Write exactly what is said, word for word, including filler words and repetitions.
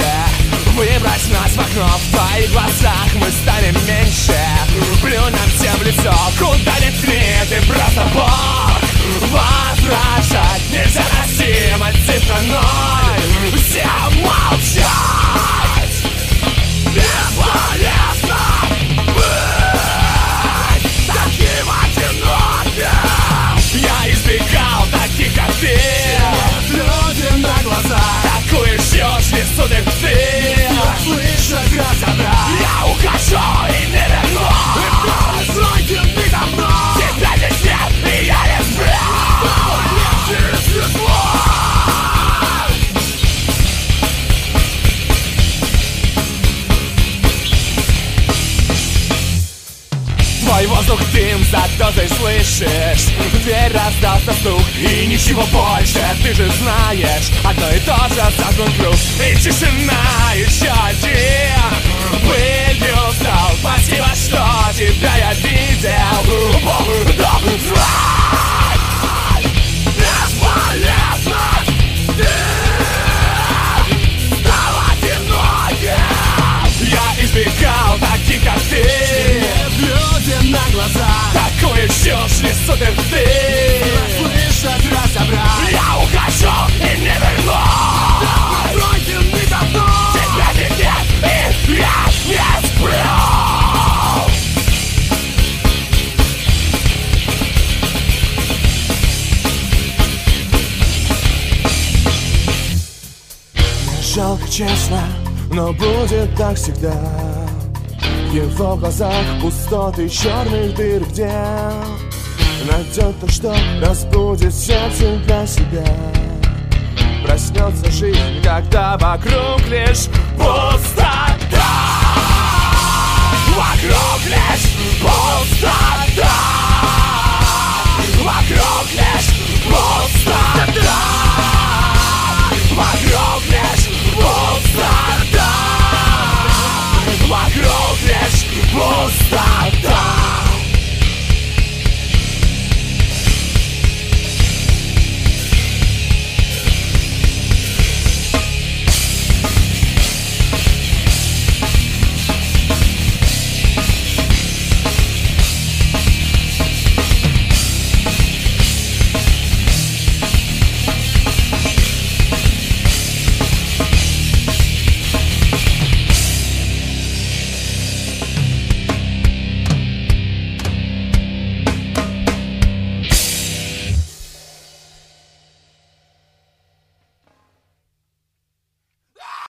Выбрось нас в окно, в твоих глазах мы станем меньше. Плюнь нам всем в лицо, куда ни ткни, ты просто бог. Возражать невыносимо, цифра ноль. Все молчать. Бесполезно быть таким одиноким. Я избегал таких, как ты. Люди на глаза, такую жжешь, несут их ты. Слышишь разобрать, я ухожу и не вернусь. И пройдем ты давно, тебя здесь нет, и я не сплю. Полегче светло. Твой воздух дым, зато ты слышишь. Дверь раздался стук, и ничего больше. Ты же знаешь, одно и то же замкнут круг. И тишина еще один. Пылью стал, спасибо, что тебя я видел. Бесполезно, ты стал одиноким. Я избегал таких, как ты. Люди на глаза, такую чушь несут их ты. Слышать, разобрать, я ухожу и не вернусь. Пройдем мы давно, тебя здесь нет, и я не сплю. Жалко, честно, но будет так всегда. В его глазах пустоты черных дыр, где найдет то, что разбудит сердце для себя. Проснется жизнь, когда вокруг лишь пустота. Вокруг лишь пустота.